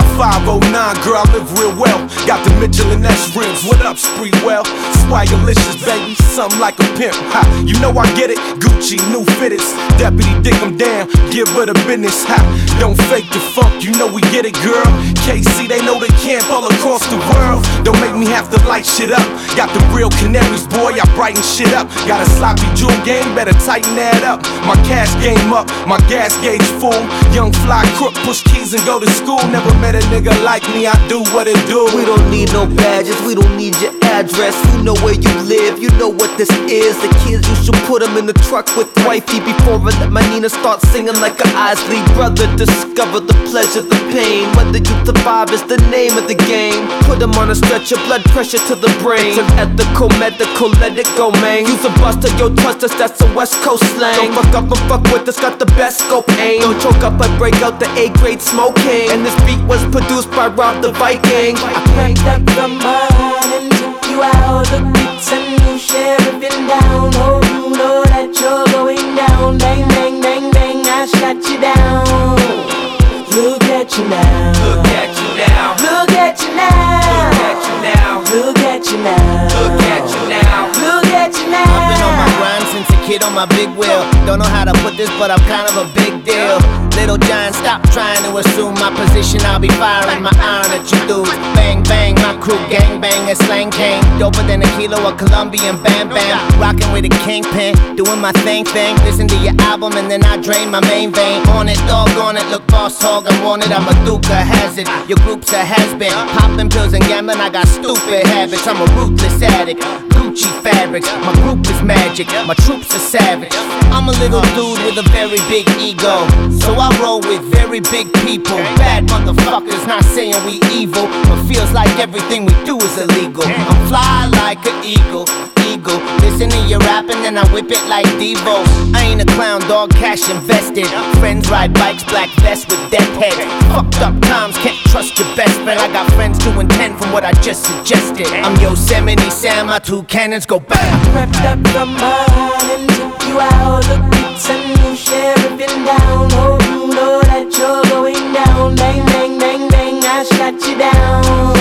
509, girl, I live real well. Got the Mitchell and S rims. What up, Spreewell? Swagalicious, baby, something like a pimp. Ha, you know I get it. Gucci, new fitteds. Deputy dick 'em down, give her the business. Ha, don't fake the funk, you know we get it, girl. KC, they know they camp all across the world. Don't make me have to light shit up. Got the real canaries, boy, I brighten shit up. Got a sloppy jewel game, better tighten that up. My cash game up, my gas gauge full. Young fly crook, push keys and go to school. Never met a nigga like me, I do what it do. We don't need no badges, we don't need your address. You know where you live, you know what this is. The kids, you should put them in the truck with wifey before I let my Nina start singing like a Isley brother. Discover the pleasure, the pain. Whether you survive is the name of the game. Put them on a stretcher, blood pressure to the brain. It's an ethical, medical, let it go, man. Use a buster, yo, trust us, that's a West Coast slang. Don't fuck up and fuck with us, got the best scope aim. Don't choke up, I break out the A-grade smoking. And this beat was produced by Rob the Viking. I cranked up the mind and took you out. The beats and new sheriffing down. Oh, you know that you're going down. Bang, bang, bang, bang, I shot you down. Look at you now. Look at you now. Look at you now. Look at you now. Look at you now. Look at you now. Look at you now. I've been on my grind since a kid on my big wheel. Don't know how to put this, but I'm kind of a big deal. Little John, stop trying to assume my position. I'll be firing my iron at you dudes. Bang, bang, my crew gang bang and slang king. Doper than a kilo of Colombian bam bam. Rocking with a kingpin, doing my thing. Listen to your album and then I drain my main vein. On it, doggone it, look boss hog, I'm wanted. I'm a duke, a hazard. Your group's a has-been. Popping pills and gambling, I got stupid habits. I'm a ruthless addict. Gucci fabrics, my group is magic. My troops are savage. I'm a little dude with a very big ego, so I roll with very big people. Bad motherfuckers, not saying we evil, but feels like everything we do is illegal. I'm fly like an eagle. Listen to your rapping and I whip it like Devo. I ain't a clown, dog, cash invested. Friends ride bikes, black vests with death heads. Fucked up times, can't trust your best friend. I got friends doing 10 from what I just suggested. I'm Yosemite Sam, my two cannons go bang. Crept up the mind and took you out. The beats and new sheriffing down. Oh, you know that you're going down. Bang, bang, bang, bang, I shot you down.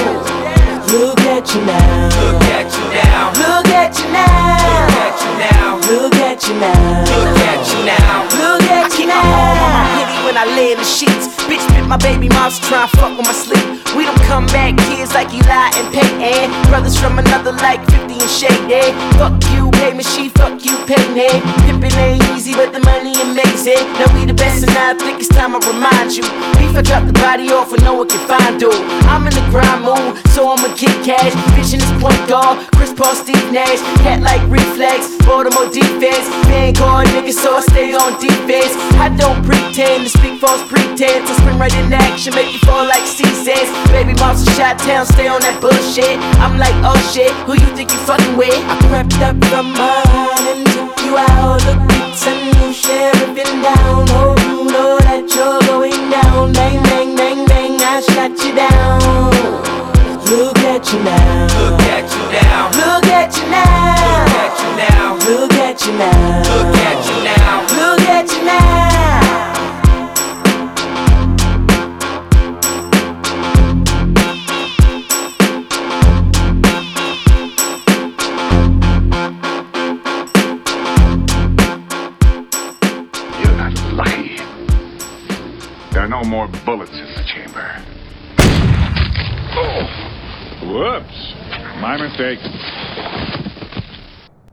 Look at you now. Look at you now. Look at you now. Look at you now. Look at you now. Look at you now. Look at you now. Hit it when I lay in the sheets. Bitch bit my baby moms try and fuck with my sleep. We don't come back kids like Eli and Peyton. Brothers from another like 50 and Shady. Fuck you, pay me, she fuck you, pay me. Pimpin' ain't easy, but the money amazing. Now we the best and I think it's time I remind you. Beef, I drop the body off when no one can find dude. I'm in the grind mood, so I'ma get cash. Bitch in this point guard, Chris Paul, Steve Nash. Cat like reflex, Baltimore defense. Bang guard nigga, so I stay on defense. I don't pretend to speak false pretense. I spring right into action, make you fall like C-Sense. Baby moms in Chi-Town, stay on that bullshit. I'm like, oh shit, who you think you fucking with? I crept up the mind and took you out. The beats and new sheriffing down. Oh, you know that you're going down. Bang, bang, bang, bang, I shot you down. Look at you now. Look at you now. Look at you now. Look at you now. Look at you now. Look at you now. Look at you now. You're not lucky. There are no more bullets in the chamber. Oh! Whoops. My mistake.